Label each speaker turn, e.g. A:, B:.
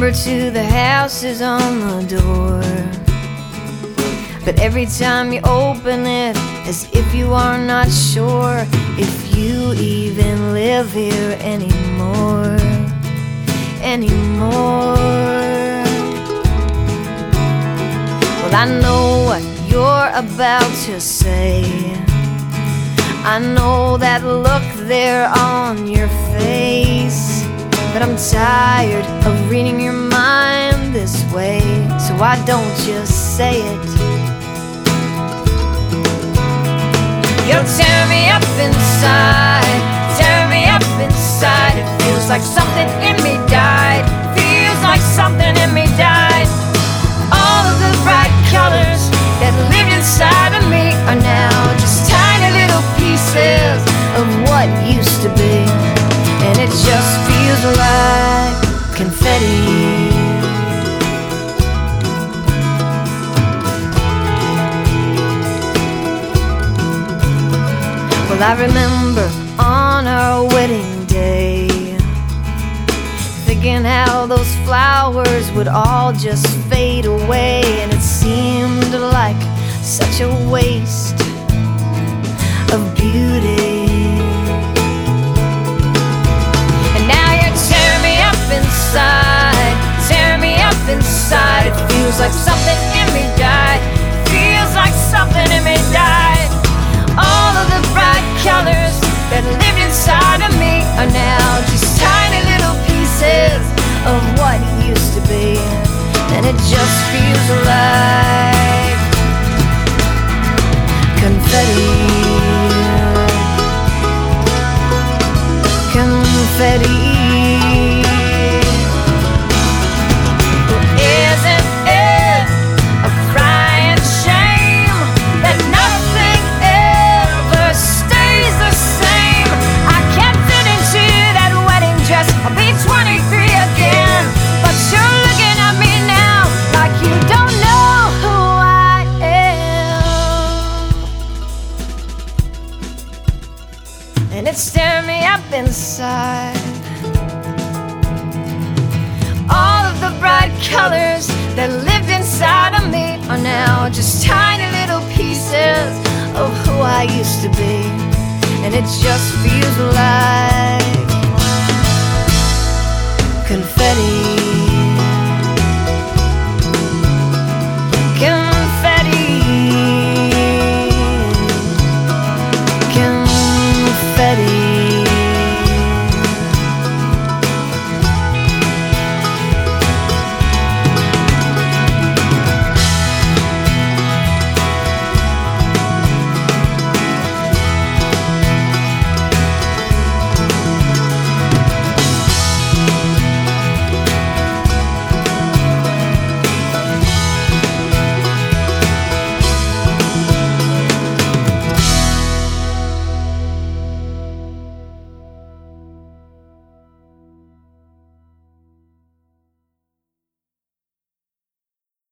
A: number to the house is on the door, but every time you open it, as if you are not sure if you even live here anymore. Well, I know what you're about to say. I know that look there on your face, but I'm tired of reading your mind this way, so why don't you say it? You'll tear me up inside, tear me up inside. It feels like something in me died, feels like something in me died. All of the bright colors that lived inside of me are now just tiny little pieces of what used to be, and it just feels like confetti. Well, I remember on our wedding day, thinking how those flowers would all just fade away, and it seemed like such a waste of beauty. And now you tear me up inside, tear me up inside. It feels like something in me died, feels like something in me died. All of the bright colors that lived inside of me are now just tiny little pieces of what used to be, and it just feels like confetti. Confetti. Isn't it a crying shame that nothing ever stays the same? I can't fit into that wedding dress, I'll be 23 again, but you're looking at me now like you don't know who I am. And it's staring me up inside. All of the bright colors that lived inside of me are now just tiny little pieces of who I used to be, and it just feels like confetti.